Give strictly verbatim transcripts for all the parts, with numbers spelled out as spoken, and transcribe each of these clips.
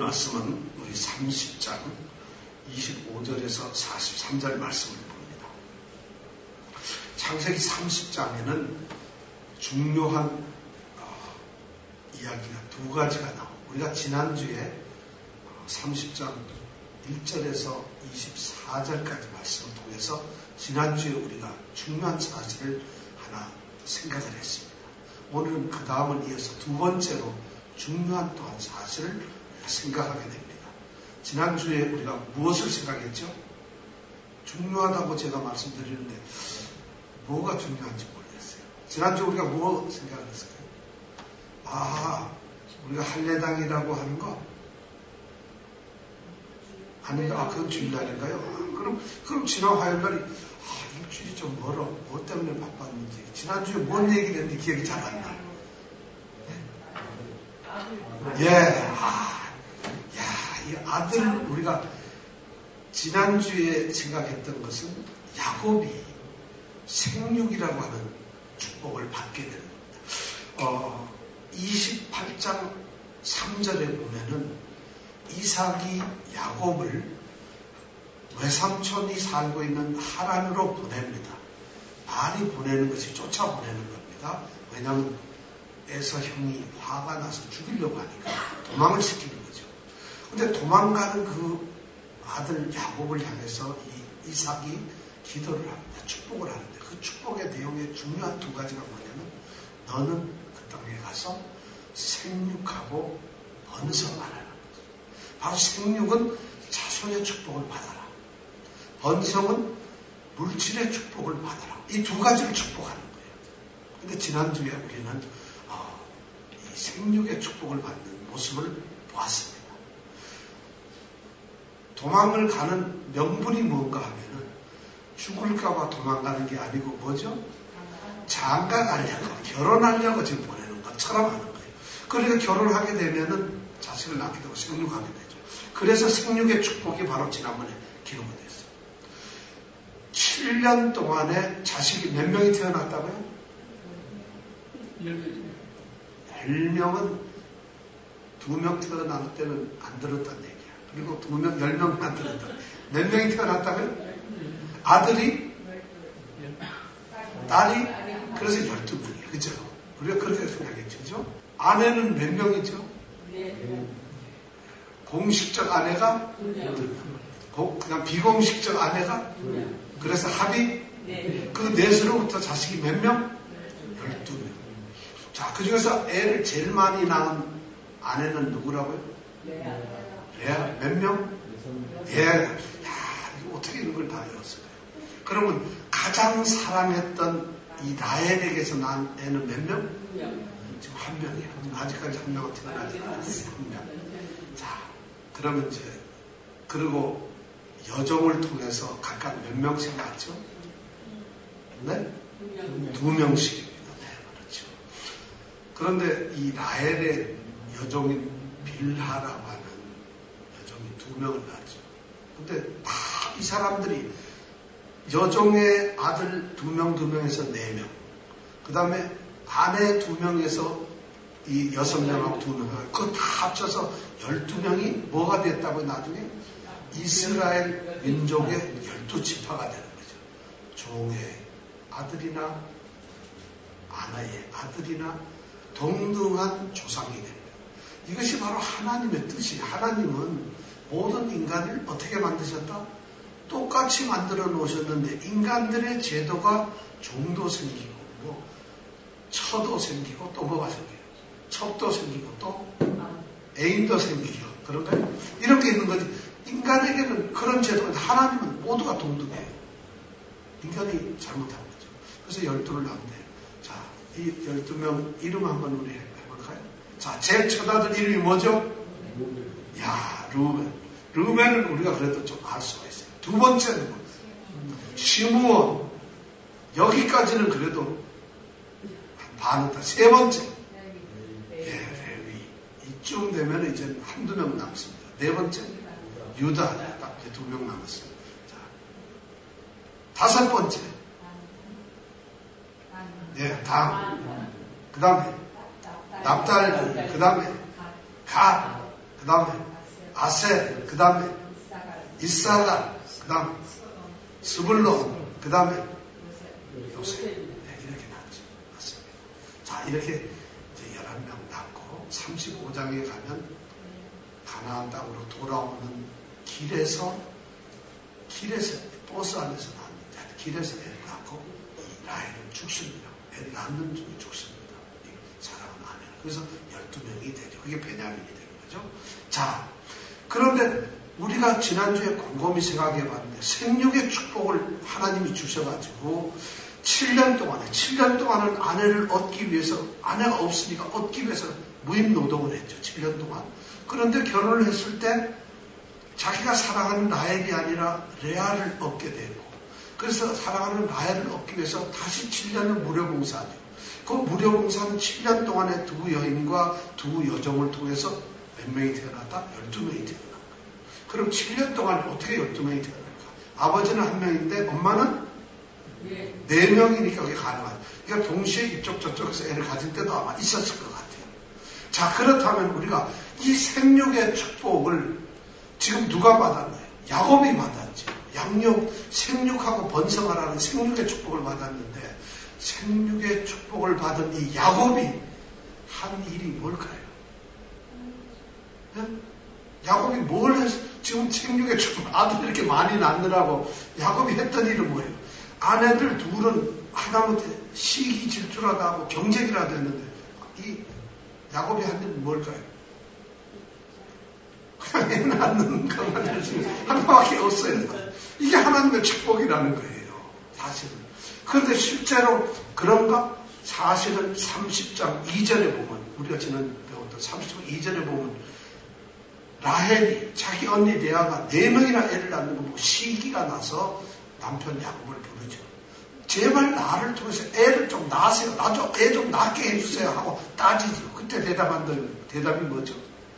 말씀은 우리 삼십 장 이십오 절에서 사십삼 절 말씀을 봅니다. 창세기 삼십 장에는 중요한 어, 이야기가 두 가지가 나옵니다. 우리가 지난주에 삼십 장 일 절에서 이십사 절까지 말씀을 통해서 지난주에 우리가 중요한 사실을 하나 생각을 했습니다. 오늘은 그 다음을 이어서 두 번째로 중요한 또한 사실을 우리가 생각하게 됩니다. 지난주에 우리가 무엇을 생각했죠? 중요하다고 제가 말씀드리는데 뭐가 중요한지 모르겠어요. 지난주에 우리가 뭐 생각을 했을까요? 아, 우리가 할례당이라고 하는 거 아닌가? 아, 그건 주일날인가요? 아, 그럼, 그럼 지난 화요일날이, 아, 일주일이 좀 멀어. 뭐 때문에 바빴는지. 지난주에 뭔 얘기를 했는데 기억이 잘 안 나. 네? 예, 아, 야, 이 아들, 우리가 지난주에 생각했던 것은 야곱이 생육이라고 하는 축복을 받게 되는 겁니다. 어, 이십팔 장 삼 절에 보면은 이삭이 야곱을 외삼촌이 살고 있는 하란으로 보냅니다. 말이 보내는 것이 쫓아보내는 겁니다. 왜냐하면 에서 형이 화가 나서 죽이려고 하니까 도망을 시키는 거죠. 근데 도망가는 그 아들 야곱을 향해서 이 이삭이 기도를 합니다. 축복을 하는데 그 축복의 내용의 중요한 두 가지가 뭐냐면 너는 그 땅에 가서 생육하고 번성하라. 바로 생육은 자손의 축복을 받아라. 번성은 물질의 축복을 받아라. 이 두 가지를 축복하는 거예요. 근데 지난주에 우리는 어, 이 생육의 축복을 받는 모습을 보았습니다. 도망을 가는 명분이 뭔가 하면은 죽을까봐 도망가는 게 아니고 뭐죠? 장가 가려고, 결혼하려고 지금 보내는 것처럼 하는 거예요. 그러니까 결혼하게 되면은 자식을 낳게 되고 생육하게 되죠. 그래서 생육의 축복이 바로 지난번에 기록이 됐어요. 칠 년 동안에 자식이 몇 명이 태어났다고요? 열 명은 두 명 태어날 때는 안 들었단 얘기야. 그리고 두 명, 열 명만 들었다. 몇 명이 태어났다고요? 아들이? 딸이? 그래서 열두 명이에요. 그죠? 우리가 그렇게 생각했죠. 그죠? 아내는 몇 명이죠? 공식적 아내가 두 명. 그냥 비공식적 아내가 두 명. 그래서 합이 네. 그 넷으로부터 자식이 몇 명? 열두 명. 자, 그 중에서 애를 제일 많이 낳은 아내는 누구라고요? 레아. 레아 몇 명? 예. 야, 이거 어떻게 이런 걸 다 외웠을까요? 그러면 가장 사랑했던 이 라헬에게서 낳은 애는 몇 명? 지금 한 명이에요. 아직까지 한 명은 태어나지 않았어요. 한 명. 자, 그러면 이제 그리고 여종을 통해서 각각 몇 명씩 낳았죠? 네? 두 명씩입니다. 네, 그렇죠. 그런데 이 라헬의 여종인 빌하라고 하는 여종이 두 명을 낳았죠. 근데 다 이 사람들이 여종의 아들 두 명, 두 명에서 네 명. 그 다음에 아내 두 명에서 이 여섯 명하고 두 명. 그거 다 합쳐서 열두 명이 뭐가 됐다고 나중에? 이스라엘 민족의 열두 지파가 되는 거죠. 종의 아들이나 아내의 아들이나 동등한 조상이 됩니다. 이것이 바로 하나님의 뜻이. 하나님은 모든 인간을 어떻게 만드셨다? 똑같이 만들어 놓으셨는데 인간들의 제도가 종도 생기고 뭐 처도 생기고 또 뭐가 생겨요? 첩도 생기고 또 애인도 생기고 그런가요? 이런 게 있는 거지. 인간에게는 그런 제도가 하나님은 모두가 동등해요. 인간이 잘못한 거죠. 그래서 열두를 낳는데요. 자, 이 열두 명 이름 한번 우리 해볼까요? 자, 제일 첫 아들 이름이 뭐죠? 야, 루벤. 루벤은 우리가 그래도 좀 알 수가 있어요. 두 번째는 시므온. 여기까지는 그래도 반은 다. 세 번째. 예, 레위. 이쯤 되면 이제 한두 명 남습니다. 네 번째. 유다. 딱 두 명 남았어요. 자, 다섯 번째. 예, 다음. 그 다음에 납달. 그 다음에 갓. 그 다음에 아셀, 그 다음에 이사갈, 그 다음에 스불론, 그 다음에 요셉. 네, 이렇게 낳았죠. 맞습니다. 자, 이렇게 이제 열한 명 낳고 삼십오 장에 가면 가나안 땅으로 돌아오는 길에서 길에서 버스 안에서 낳는데 길에서 애를 낳고 이 라헬은 죽습니다. 애를 낳는 중에 죽습니다. 사랑하는 아내는. 그래서 열두 명이 되죠. 그게 베냐민이 되는 거죠. 자, 그런데 우리가 지난주에 곰곰이 생각해 봤는데 생육의 축복을 하나님이 주셔가지고 칠 년 동안에 칠 년 동안은 아내를 얻기 위해서 아내가 없으니까 얻기 위해서 무임 노동을 했죠. 칠 년 동안. 그런데 결혼을 했을 때 자기가 사랑하는 라헬이 아니라 레아를 얻게 되고 그래서 사랑하는 라헬을 얻기 위해서 다시 칠 년을 무료봉사하죠. 그 무료봉사는 칠 년 동안에 두 여인과 두 여종을 통해서 몇 명이 태어났다? 열두 명이 태어난 거예요. 그럼 칠 년 동안 어떻게 열두 명이 태어날까? 아버지는 한 명인데 엄마는 네, 네 명이니까 그게 가능하죠. 그러니까 동시에 이쪽 저쪽에서 애를 가질 때도 아마 있었을 것 같아요. 자, 그렇다면 우리가 이 생육의 축복을 지금 누가 받았나요? 야곱이 받았죠. 양육, 생육하고 번성하라는 생육의 축복을 받았는데 생육의 축복을 받은 이 야곱이 한 일이 뭘까요? 네? 야곱이 뭘 해서 지금 생육의 축복 아들 이렇게 많이 낳느라고 야곱이 했던 일은 뭐예요? 아내들 둘은 하다못해 시기 질투라도 하고 경쟁이라도 했는데 이 야곱이 한 일은 뭘까요? 그냥 애 낳는 것만 열심히 하나밖에 없어요. 이게 하나님의 축복이라는 거예요. 사실은. 그런데 실제로 그런가? 사실은 삼십 장 이전에 보면 우리가 지난 배웠던 삼십 장 이전에 보면 라헬이 자기 언니 레아가 네 명이나 애를 낳는 거 보고 시기가 나서 남편 야곱을 부르죠. 제발 나를 통해서 애를 좀 낳으세요. 나 좀 애 좀 낳게 해주세요 하고 따지죠. 그때 대답한 대답이 뭐죠?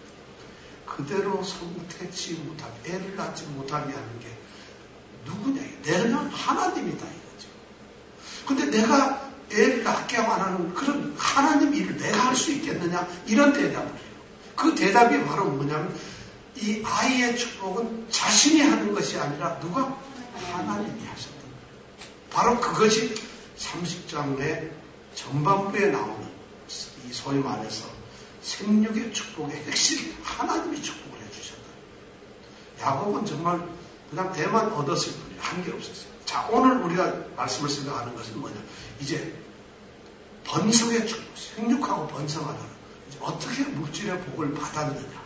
그대로 성택치 못하게 애를 낳지 못하게 하는 게 누구냐? 내는 하나님이다 이거죠. 근데 내가 애를 낳게 안 하는 그런 하나님 일을 내가 할 수 있겠느냐? 이런 대답을 해요. 그 대답이 바로 뭐냐면 이 아이의 축복은 자신이 하는 것이 아니라 누가? 하나님이 하셨던 거예요. 바로 그것이 삼십 장의 전반부에 나오는 이 소위 말해서 생육의 축복의 핵심 하나님이 축복을 해주셨다. 야곱은 정말 그냥 대만 얻었을 뿐이에요. 한 게 없었어요. 자, 오늘 우리가 말씀을 생각하는 것은 뭐냐? 이제 번성의 축복, 생육하고 번성하는 이제 어떻게 물질의 복을 받았느냐?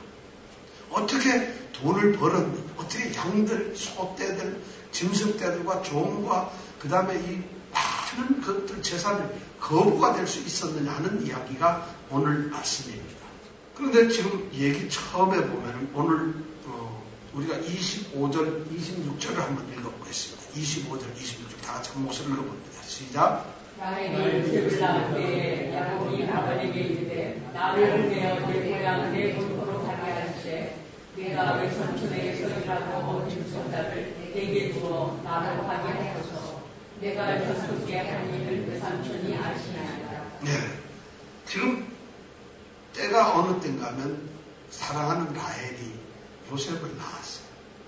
어떻게 돈을 벌었느냐? 어떻게 양들, 소떼들, 짐승떼들과 종과 그 다음에 이 많은 것들 재산을 거부가 될 수 있었느냐 하는 이야기가 오늘 말씀입니다. 그런데 지금 얘기 처음에 보면 오늘 어, 우리가 이십오 절, 이십육 절을 한번 읽어보겠습니다. 이십오 절, 이십육 절 다 같이 한 목소리를 읽어봅니다. 시작. 라헬이 요셉을 낳을 때에 야곱이 아버지에게 이르되 나를 내어 내 고향 내 본토로 가게 하시되 내가 외삼촌에게서 일하고 얻은 손자를 내게 주어 나로 가게 하소서. 내가 요셉에게 한 일을 외삼촌이 아시나이다. 네, 지금 때가 어느 때인가 하면 사랑하는 라헬이 요셉을 낳았어요.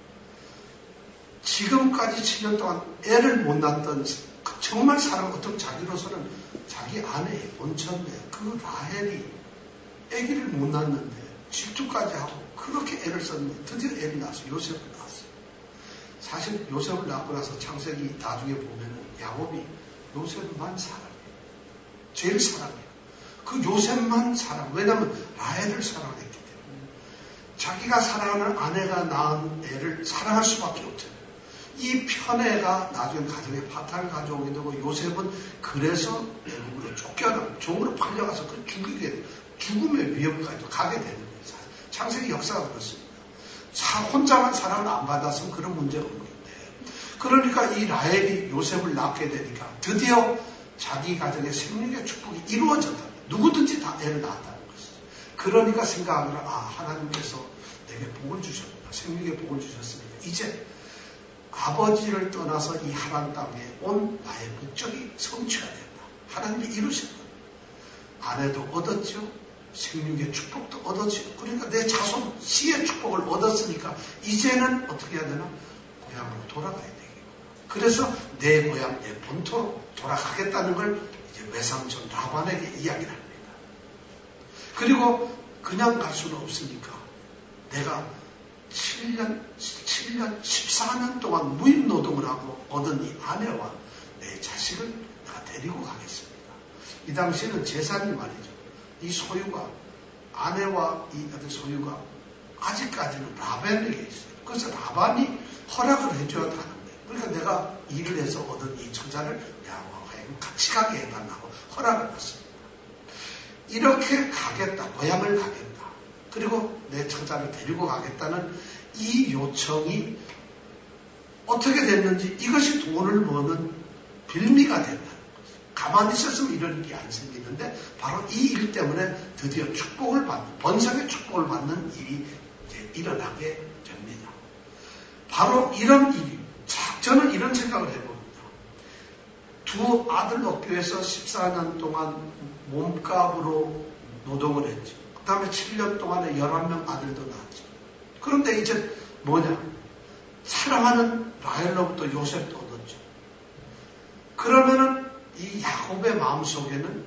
지금까지 칠 년 동안 애를 못 낳았던 정말 사랑 어떤 자기로서는 자기 아내의 본처인데 그 라헬이 아기를 못 낳았는데 질투까지 하고 그렇게 애를 썼는데 드디어 애를 낳았어요. 요셉을 낳았어요. 사실 요셉을 낳고 나서 창세기 나중에 보면은 야곱이 요셉만 사랑해요. 제일 사랑해요. 그 요셉만 사랑. 왜냐하면 라헬을 사랑했기 때문에. 자기가 사랑하는 아내가 낳은 애를 사랑할 수밖에 없잖아요. 이 편애가 나중에 가정에 파탄을 가져오게 되고 요셉은 그래서 애국으로 쫓겨나고 종으로 팔려가서 그 죽이게 죽음의 위협까지도 가게 되는 거예요. 창세기 역사가 그렇습니다. 사, 혼자만 사랑을 안 받았으면 그런 문제가 없는데 그러니까 이 라헬이 요셉을 낳게 되니까 드디어 자기 가정의 생명의 축복이 이루어졌다. 누구든지 다 애를 낳았다는 것이죠. 그러니까 생각하기를 아 하나님께서 내게 복을 주셨구나. 생명의 복을 주셨으니까 이제 아버지를 떠나서 이 하란 땅에 온 나의 목적이 성취가 된다. 하나님이 이루셨다. 아내도 얻었죠. 생육의 축복도 얻었지. 그러니까 내 자손 씨의 축복을 얻었으니까 이제는 어떻게 해야 되나? 고향으로 돌아가야 되겠고. 그래서 내 고향, 내 본토로 돌아가겠다는 걸 이제 외삼촌 라반에게 이야기를 합니다. 그리고 그냥 갈 수는 없으니까 내가 칠 년, 칠 년, 십사 년 동안 무임 노동을 하고 얻은 이 아내와 내 자식을 내가 데리고 가겠습니다. 이 당시에는 재산이 말이죠. 이 소유가, 아내와 이 소유가 아직까지는 라반에게 있어요. 그래서 라반이 허락을 해줘야 하는 거예요. 그러니까 내가 일을 해서 얻은 이 처자를 야와 같이 가게 해달라고 허락을 받습니다. 이렇게 가겠다, 고향을 가겠다. 그리고 내 처자를 데리고 가겠다는 이 요청이 어떻게 됐는지 이것이 돈을 버는 빌미가 된다는 거죠. 가만히 있었으면 이런 일이 안 생기는데 바로 이 일 때문에 드디어 축복을 받는, 번성의 축복을 받는 일이 이제 일어나게 됩니다. 바로 이런 일이, 저는 이런 생각을 해봅니다. 두 아들 얻기 위해서 십사 년 동안 몸값으로 노동을 했죠. 그 다음에 칠 년 동안에 열한 명 아들도 낳았죠. 그런데 이제 뭐냐? 사랑하는 라헬로부터 요셉도 얻었죠. 그러면은 이 야곱의 마음속에는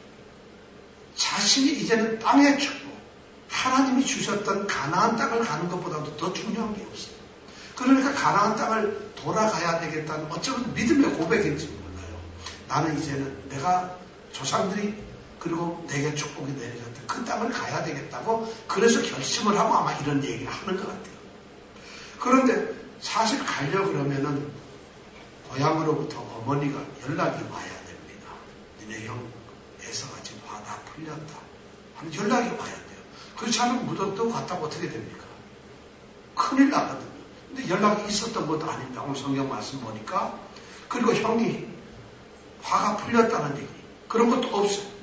자신이 이제는 땅의 축복, 하나님이 주셨던 가나안 땅을 가는 것보다도 더 중요한 게 없어요. 그러니까 가나안 땅을 돌아가야 되겠다는 어쩌면 믿음의 고백인지 몰라요. 나는 이제는 내가 조상들이 그리고 내게 축복이 내려졌던 그 땅을 가야 되겠다고 그래서 결심을 하고 아마 이런 얘기를 하는 것 같아요. 그런데 사실 가려고 그러면은 고향으로부터 어머니가 연락이 와야 됩니다. 니네 형 애서가 지금 와, 다 풀렸다 하는 연락이 와야 돼요. 그렇지 않으면 묻어도 갔다가 어떻게 됩니까? 큰일 나거든요. 근데 연락이 있었던 것도 아닙니다. 오늘 성경 말씀 보니까. 그리고 형이 화가 풀렸다는 얘기, 그런 것도 없어요.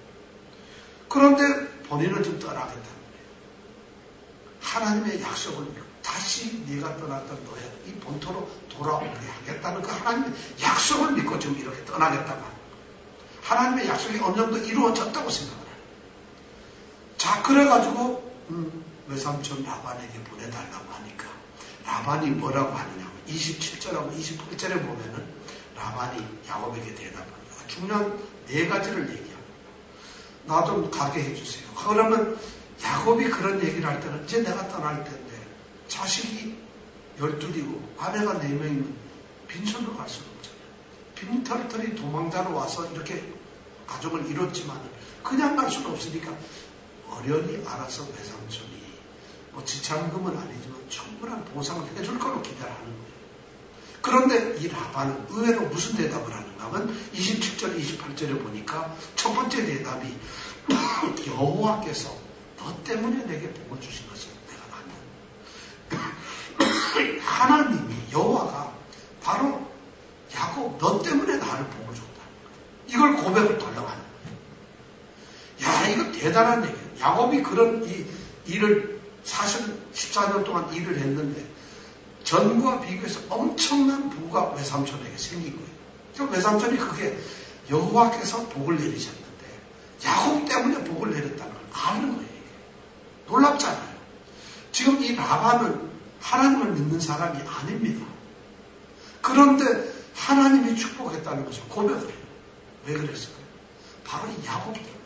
그런데 본인은 좀 떠나겠다는 거예요. 하나님의 약속을 믿고 다시 네가 떠났던 너의 이 본토로 돌아오게 하겠다는 그 하나님의 약속을 믿고 좀 이렇게 떠나겠다고 하는 거예요. 하나님의 약속이 어느 정도 이루어졌다고 생각을 해요. 자, 그래가지고 음, 외삼촌 라반에게 보내달라고 하니까 라반이 뭐라고 하느냐고 이십칠 절하고 이십팔 절에 보면은 라반이 야곱에게 대답합니다. 중요한 네 가지를 얘기합니다. 나 좀 가게 해주세요. 그러면 야곱이 그런 얘기를 할 때는 이제 내가 떠날 텐데 자식이 열둘이고 아내가 네 명이면 빈손으로 갈 수는 없잖아요. 빈털털이 도망자로 와서 이렇게 가족을 이뤘지만 그냥 갈 수는 없으니까 어련히 알아서 외삼촌이 뭐 지참금은 아니지만 충분한 보상을 해줄 거로 기대를 하는 거예요. 그런데 이 라반은 의외로 무슨 대답을 하는가 하면 이십칠 절 이십팔 절에 보니까 첫 번째 대답이 여호와께서 너 때문에 내게 복을 주신 것을 내가 아는 하나님이 여호와가 바로 야곱 너 때문에 나를 복을 줬다. 이걸 고백을 돌려가는 거예요. 야, 이거 대단한 얘기예요. 야곱이 그런 이 일을 사실 십사 년 동안 일을 했는데 전과 비교해서 엄청난 부가 외삼촌에게 생긴 거예요. 그럼 외삼촌이 그게 여호와께서 복을 내리셨는데 야곱 때문에 복을 내렸다는 걸 아는 거예요. 놀랍잖아요. 지금 이 라반은 하나님을 믿는 사람이 아닙니다. 그런데 하나님이 축복했다는 것을 고백을 해요. 왜 그랬을까요? 바로 이 야곱 때문에.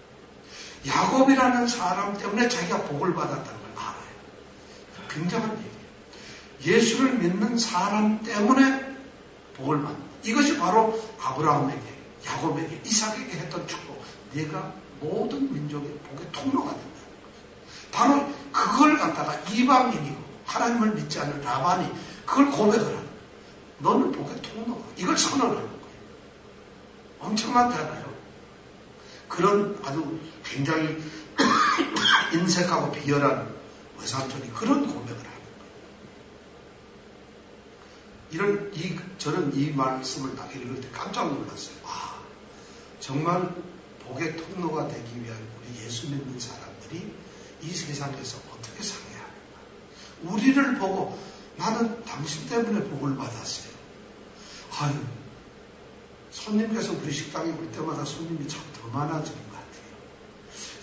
야곱이라는 사람 때문에 자기가 복을 받았다는 걸 알아요. 굉장한 얘기예요. 예수를 믿는 사람 때문에 복을 받는 것. 이것이 바로 아브라함에게, 야곱에게, 이삭에게 했던 축복. 네가 모든 민족의 복의 통로가 된다는 거죠. 바로 그걸 갖다가 이방인이고 하나님을 믿지 않는 라반이 그걸 고백을 하는 거예요. 너는 복의 통로가. 이걸 선언하는 거예요. 엄청난잖아요. 그런 아주 굉장히 인색하고 비열한 외삼촌이 그런 고백을 하는 거예요. 이런, 이, 저는 이 말씀을 딱 읽을 때 깜짝 놀랐어요. 아, 정말 복의 통로가 되기 위한 우리 예수 믿는 사람들이 이 세상에서 어떻게 살아야 하는가. 우리를 보고 나는 당신 때문에 복을 받았어요. 아유, 손님께서 우리 식당에 올 때마다 손님이 참 더 많아지는 것 같아요.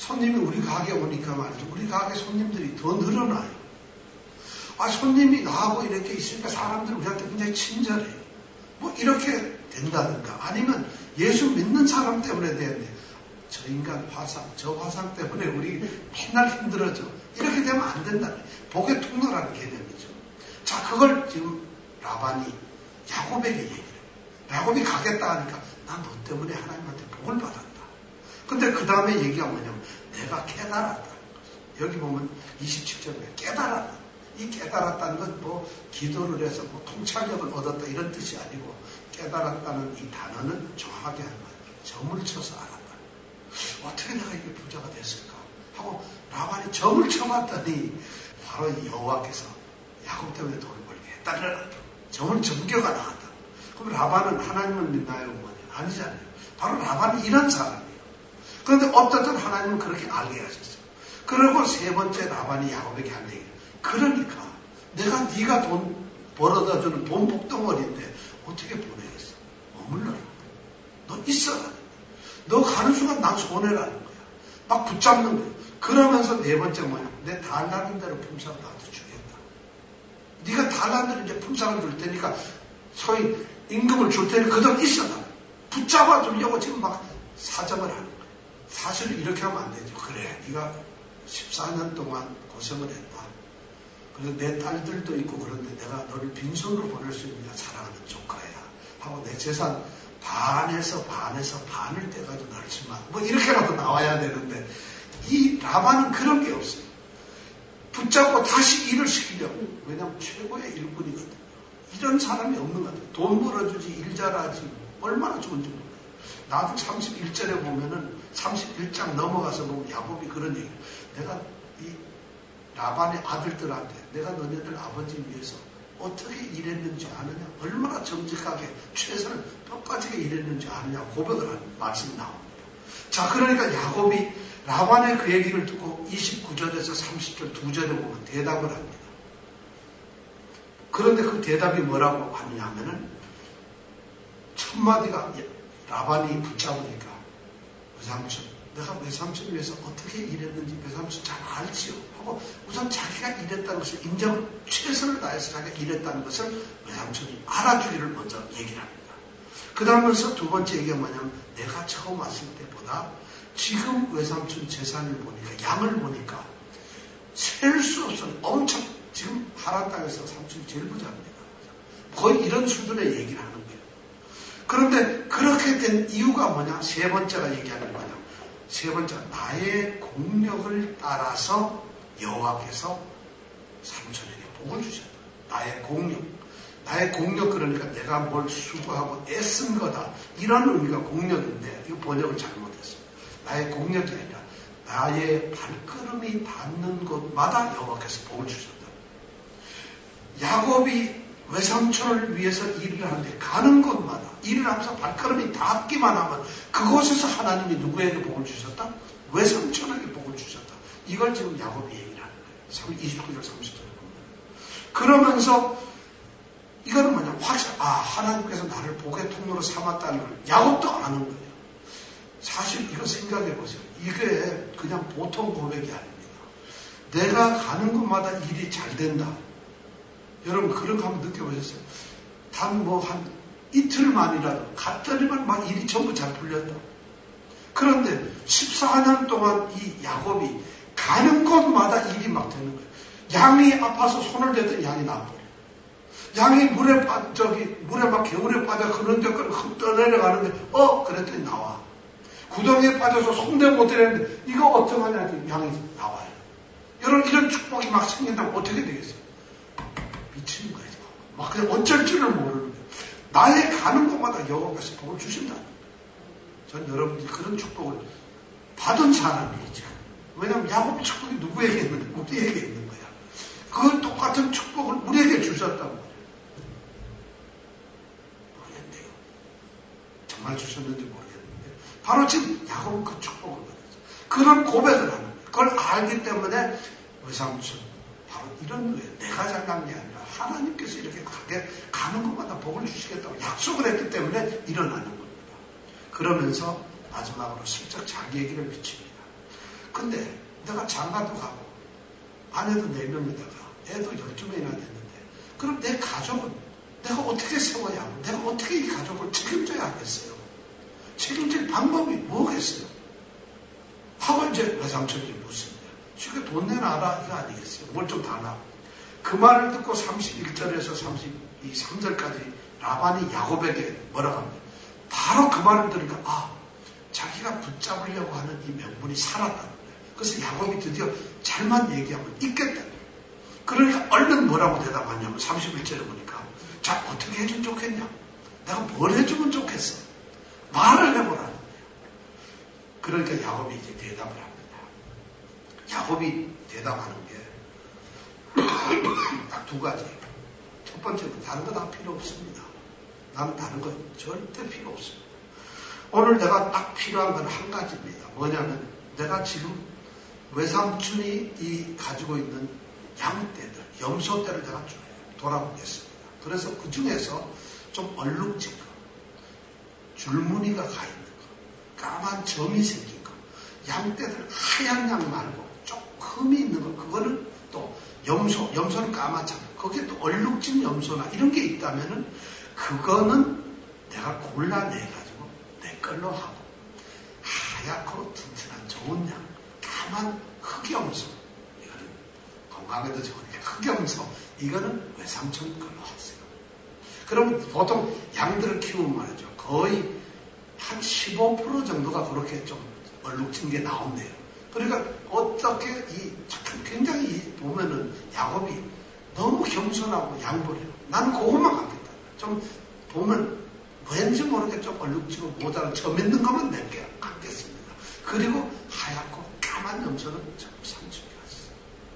손님이 우리 가게 오니까 말이죠. 우리 가게 손님들이 더 늘어나요. 아, 손님이 나하고 이렇게 있으니까 사람들이 우리한테 굉장히 친절해요. 뭐 이렇게 된다든가 아니면 예수 믿는 사람 때문에 되는데 저 인간 화상, 저 화상 때문에 우리 맨날 힘들어져. 이렇게 되면 안 된다. 복의 통로라는 개념이죠. 자, 그걸 지금 라반이 야곱에게 얘기를 해요. 야곱이 가겠다 하니까 난 너 때문에 하나님한테 복을 받았다. 근데 그 다음에 얘기가 뭐냐면 내가 깨달았다. 여기 보면 이십칠 절에 깨달았다. 이 깨달았다는 건 뭐 기도를 해서 뭐 통찰력을 얻었다 이런 뜻이 아니고 깨달았다는 이 단어는 정확하게 하는 거예요. 점을 쳐서 알았다. 어떻게 내가 이게 부자가 됐을까 하고 라반이 점을 쳐봤더니 바로 여호와께서 야곱 때문에 돈을 벌게 했다는 점을 점겨가 나왔다. 그럼 라반은 하나님을 믿나요? 뭐냐? 아니잖아요. 바로 라반이 이런 사람이에요. 그런데 어떻든 하나님은 그렇게 알게 하셨어요. 그리고 세 번째 라반이 야곱에게 한 얘기예요. 그러니까 내가 네가 돈 벌어다 주는 돈 복덩어리인데 어떻게 보내겠어? 머물러라. 너 있어라. 너 가는 순간 난 손해라는 거야. 막 붙잡는 거야. 그러면서 네 번째 뭐냐? 내 달라는 대로 품삯을 나한테 주겠다. 네가 달라는 대로 이제 품삯을 줄 테니까 소위 임금을 줄 테니까 그대로 있어라. 붙잡아 주려고 지금 막 사정을 하는 거야. 사실은 이렇게 하면 안 되죠. 그래, 네가 십사 년 동안 고생을 했다. 그래서 내 딸들도 있고 그런데 내가 너를 빈손으로 보낼 수 있느냐? 사랑하는 조카야. 하고 내 재산 반에서 반에서 반을 떼가지고 널지만 뭐 이렇게라도 나와야 되는데 이 라반은 그런 게 없어요. 붙잡고 다시 일을 시키려고. 왜냐하면 최고의 일꾼이거든요. 이런 사람이 없는 것 같아요. 돈 벌어주지 일 잘하지 얼마나 좋은지 몰라요. 나도 삼십일 절에 보면은 삼십일 장 넘어가서 보면 야곱이 그런 얘기예요. 내가 이 라반의 아들들한테 내가 너네들 아버지 위해서 어떻게 일했는지 아느냐? 얼마나 정직하게 최선을 뼈까지게 일했는지 아느냐? 고백을 하는 말씀이 나옵니다. 자, 그러니까 야곱이 라반의 그 얘기를 듣고 이십구 절에서 삼십 절 두 절에 보면 대답을 합니다. 그런데 그 대답이 뭐라고 하느냐 하면은 첫 마디가 라반이 붙잡으니까 외삼촌, 내가 외삼촌 위해서 어떻게 일했는지 외삼촌 잘 알지요 하고 우선 자기가 일했다는 것을 인정을 최선을 다해서 자기가 일했다는 것을 외삼촌이 알아주기를 먼저 얘기를 합니다. 그 다음에서 두 번째 얘기가 뭐냐면 내가 처음 왔을 때보다 지금 외삼촌 재산을 보니까 양을 보니까 셀 수 없는 엄청 지금 하란 땅에서 삼촌이 제일 부자입니다. 거의 이런 수준의 얘기를 하는 거예요. 그런데 그렇게 된 이유가 뭐냐? 세 번째가 얘기하는 거냐? 세 번째, 나의 공력을 따라서 여호와께서 삼촌에게 복을 주셨다. 나의 공력. 나의 공력 그러니까 내가 뭘 수고하고 애쓴 거다. 이런 의미가 공력인데 이거 번역을 잘못했어요. 나의 공력이 아니라 나의 발걸음이 닿는 곳마다 여호와께서 복을 주셨다. 야곱이 외삼촌을 위해서 일을 하는데 가는 곳마다 일을 하면서 발걸음이 닿기만 하면 그곳에서 하나님이 누구에게 복을 주셨다? 외삼촌에게 복을 주셨다. 이걸 지금 야곱이 얘기를 하는 거예요. 이십구 절 삼십 절에 보면. 그러면서 이거는 뭐냐? 확실히 아 하나님께서 나를 복의 통로로 삼았다는 걸 야곱도 아는 거예요. 사실 이거 생각해 보세요. 이게 그냥 보통 고백이 아닙니다. 내가 가는 곳마다 일이 잘 된다. 여러분 그런 거 한번 느껴보셨어요? 단 뭐 한 이틀만이라도 갔더니만 막 일이 전부 잘 풀렸다. 그런데 십사 년 동안 이 야곱이 가는 곳마다 일이 막 되는 거예요. 양이 아파서 손을 대더니 양이 나와버려요. 양이 물에 빠, 저기 물에 막 겨울에 빠져 그런 데까지 흙 떠내려가는데 어 그랬더니 나와. 구덩이에 빠져서 손대 못 대는데 이거 어떡하냐 양이 나와요. 여러분 이런 축복이 막 생긴다면 어떻게 되겠어요? 미치는 거예요. 막 그냥 어쩔 줄을 모르는 거예요. 나의 가는 곳마다 여호와께서 복을 주신다. 전 여러분이 그런 축복을 받은 사람이죠. 왜냐하면 야곱의 축복이 누구에게 있는데 우리에게 있는 거야. 그 똑같은 축복을 우리에게 주셨단 말이에요. 모르겠네요. 정말 주셨는지 모르겠는데 바로 지금 야곱은 그 축복을 받았어요. 그런 고백을 하는 거예요. 그걸 알기 때문에 외삼촌 바로 이런 거예요. 내가 잘난 게 아니라 하나님께서 이렇게 가게 가는 것마다 복을 주시겠다고 약속을 했기 때문에 일어나는 겁니다. 그러면서 마지막으로 슬쩍 자기 얘기를 비칩니다. 근데 내가 장가도 가고 아내도 네 명에다가 애도 열두 명이나 됐는데 그럼 내 가족은 내가 어떻게 세워야 하고 내가 어떻게 이 가족을 책임져야 하겠어요? 책임질 방법이 뭐겠어요? 하고 이제 외삼촌이 묻습니다. 지금 돈 내놔라 이거 아니겠어요? 뭘 좀 달라. 그 말을 듣고 삼십일 절에서 삼십삼 절까지 라반이 야곱에게 뭐라고 합니다. 바로 그 말을 들으니까 아 자기가 붙잡으려고 하는 이 명분이 살았다는 거예요. 그래서 야곱이 드디어 잘만 얘기하면 있겠다. 그러니까 얼른 뭐라고 대답하냐면 삼십일 절에 보니까 자 어떻게 해주면 좋겠냐? 내가 뭘 해주면 좋겠어? 말을 해보라는 거예요. 그러니까 야곱이 이제 대답을 합니다. 야곱이 대답하는 게 딱 두 가지. 첫 번째는 다른 거 다 필요 없습니다. 나는 다른 거 절대 필요 없습니다. 오늘 내가 딱 필요한 건 한 가지입니다. 뭐냐면 내가 지금 외삼촌이 이 가지고 있는 양떼들, 염소떼를 내가 쭉 돌아보겠습니다. 그래서 그 중에서 좀 얼룩진 거, 줄무늬가 가 있는 거, 까만 점이 생긴 거, 양떼들 하얀 양 말고 좀 흠이 있는 거, 그거는 또 염소, 염소는 까맣잖아요. 거기에 또 얼룩진 염소나 이런 게 있다면은 그거는 내가 골라내가지고 내 걸로 하고 하얗고 튼튼한 좋은 양, 까만 흑염소, 이거는 건강에도 좋으니까 흑염소, 이거는 외삼촌 걸로 하세요. 그럼 보통 양들을 키우면 말이죠. 거의 한 십오 퍼센트 정도가 그렇게 좀 얼룩진 게 나온대요. 그러니까 어떻게 이 굉장히 이 보면은 야곱이 너무 겸손하고 양보해요. 나는 그것만 갖겠다. 좀 보면 왠지 모르게 좀 얼룩지고 모자란 점 있는 것만 내게 갖겠습니다. 그리고 하얗고 까만 염소는 좀 삼촌이 갔어요.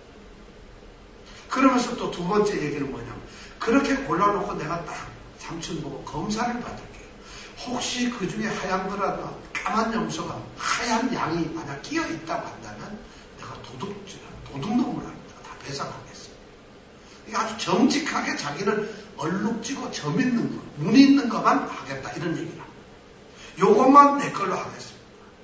그러면서 또 두 번째 얘기는 뭐냐면 그렇게 골라놓고 내가 딱 삼촌 보고 검사를 받을게요. 혹시 그 중에 하얀 거라도 까만 염소가 하얀 양이 만약 끼어 있다고 한다면 내가 도둑질, 도둑놈을 합니다. 다 배상하겠습니다. 이게 아주 정직하게 자기는 얼룩지고 점 있는 거, 무늬 있는 것만 하겠다 이런 얘기를 합니다. 요것만 내 걸로 하겠습니다.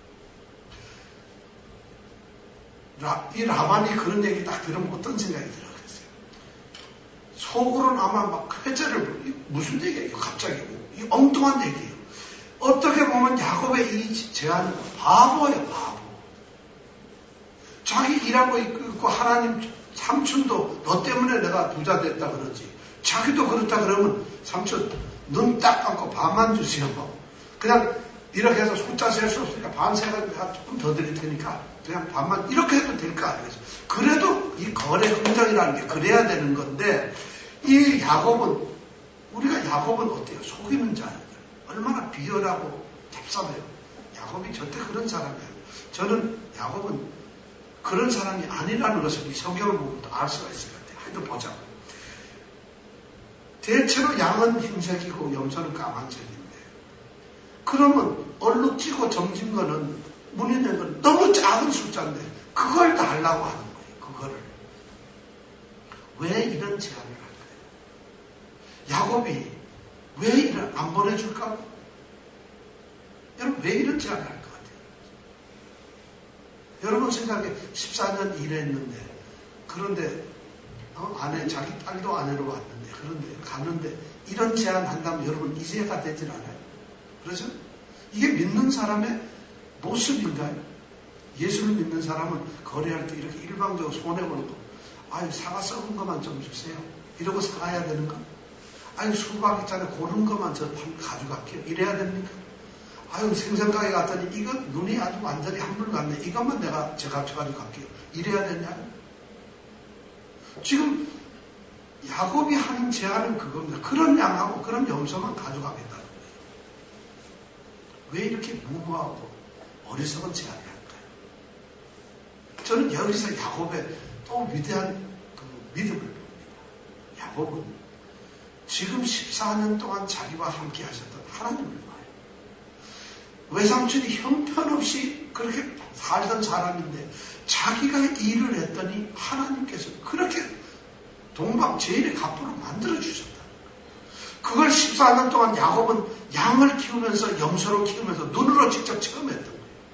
라, 이 라반이 그런 얘기 딱 들으면 어떤 생각이 들었겠어요? 속으로는 아마 막 회자를 무슨 얘기예요? 갑자기 이 엉뚱한 얘기예요. 어떻게 보면 야곱의 이 제안은 바보예요, 바보. 자기 일하고 있고 하나님 삼촌도 너 때문에 내가 부자 됐다 그러지. 자기도 그렇다 그러면 삼촌 눈 딱 감고 반만 주세요. 그냥 이렇게 해서 숫자 셀 수 없으니까 반 세가 조금 더 드릴 테니까 그냥 반만 이렇게 해도 될까? 그래서 그래도 이 거래 긍정이라는 게 그래야 되는 건데 이 야곱은 우리가 야곱은 어때요? 속이는 자예요. 얼마나 비열하고 답답해요. 야곱이 절대 그런 사람이 아니에요. 저는 야곱은 그런 사람이 아니라는 것을 이 성경을 보면 알 수가 있을 것 같아요. 하여튼 보자. 대체로 양은 흰색이고 염소는 까만색인데 그러면 얼룩지고 점진 거는 무늬된 건 너무 작은 숫자인데 그걸 달라고 하는 거예요. 그거를. 왜 이런 제안을 할까요? 야곱이 왜 이런 안 보내줄까? 여러분 왜 이런 제안을 할 것 같아요? 여러분 생각에 십사 년 일했는데 그런데 어? 아내 자기 딸도 아내로 왔는데 그런데 갔는데 이런 제안 한다면 여러분 이제가 되질 않아요? 그렇죠? 이게 믿는 사람의 모습인가요? 예수를 믿는 사람은 거래할 때 이렇게 일방적으로 손해보는 거 아유 사과 썩은 것만 좀 주세요 이러고 사가야 되는 거? 아유 수박 있잖아요 고른 것만 저 가져갈게요 이래야 됩니까? 아유 생선가게 갔더니 이거 눈이 아주 완전히 한물 났네 이것만 내가 제가 가지고 갈게요 이래야 되냐고? 지금 야곱이 하는 제안은 그겁니다. 그런 양하고 그런 염소만 가져가겠다는 거예요. 왜 이렇게 무모하고 어리석은 제안을 할까요? 저는 여기서 야곱의 또 위대한 그 믿음을 봅니다. 야곱은 지금 십사 년 동안 자기와 함께 하셨던 하나님을 봐요. 외삼촌이 형편없이 그렇게 살던 사람인데 자기가 일을 했더니 하나님께서 그렇게 동방제일의 갑부로 만들어주셨다. 그걸 십사 년 동안 야곱은 양을 키우면서 염소를 키우면서 눈으로 직접 체험했던 거예요.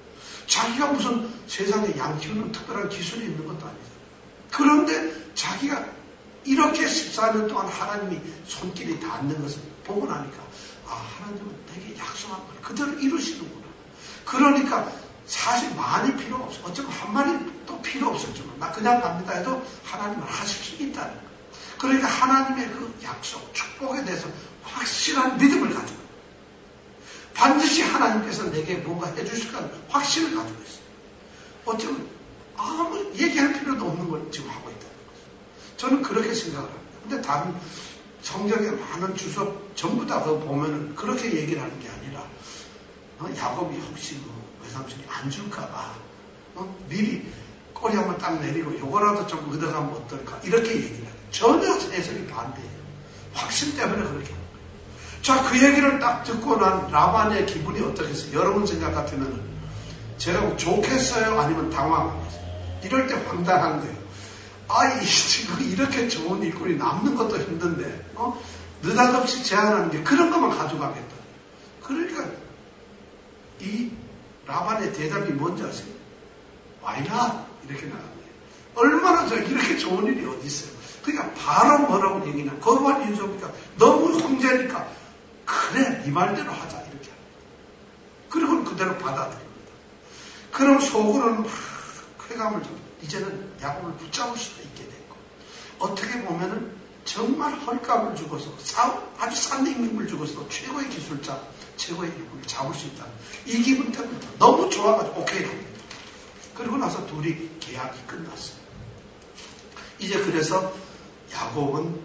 자기가 무슨 세상에 양 키우는 특별한 기술이 있는 것도 아니죠. 그런데 자기가 이렇게 십사 년 동안 하나님이 손길이 닿는 것을 보고 나니까 아, 하나님은 내게 약속한 걸 그대로 이루시는구나. 그러니까 사실 많이 필요가 없어. 어쩌면 한 마리도 필요 없었지만 나 그냥 갑니다 해도 하나님은 하실 수 있다는 거예요. 그러니까 하나님의 그 약속, 축복에 대해서 확실한 믿음을 가지고 있어요. 반드시 하나님께서 내게 뭔가 해주실 거라는 확신을 가지고 있어요. 어쩌면 아무 얘기할 필요도 없는 걸 지금 하고 있다는 거죠. 저는 그렇게 생각을 합니다. 근데 다른 성경에 많은 주석 전부 다 그거 보면은 그렇게 얘기를 하는 게 아니라 어, 야곱이 혹시 뭐 외삼촌이 안 줄까봐 어, 미리 꼬리 한번 딱 내리고 요거라도 좀 얻어가면 어떨까 이렇게 얘기를 해요. 전혀 해석이 반대예요. 확신 때문에 그렇게 하는 거예요. 자, 그 얘기를 딱 듣고 난 라반의 기분이 어떻겠어요? 여러분 생각 같으면 제가 좋겠어요? 아니면 당황하겠어요? 이럴 때 황당한 거예요. 아, 지금 이렇게 좋은 일꾼이 남는 것도 힘든데 어? 느닷없이 제안하는 게 그런 것만 가져가겠다. 그러니까 이 라반의 대답이 뭔지 아세요? Why not? 이렇게 나간 거예요. 얼마나 저 이렇게 좋은 일이 어디 있어요? 그러니까 바로 뭐라고 얘기냐? 거부할 이유가 없으니까 너무 형제니까 그래 네 말대로 하자 이렇게 합니다. 그리고 그대로 받아들입니다. 그럼 속으로는 막 쾌감을 좀 이제는 야곱을 붙잡을 수도 있게 됐고 어떻게 보면은 정말 헐값을 주고서 아주 싼 임금을 주고서 최고의 기술자, 최고의 일꾼을 잡을 수 있다. 이 기분 때문에 너무 좋아가지고 오케이 합니다. 그리고 나서 둘이 계약이 끝났어요. 이제 그래서 야곱은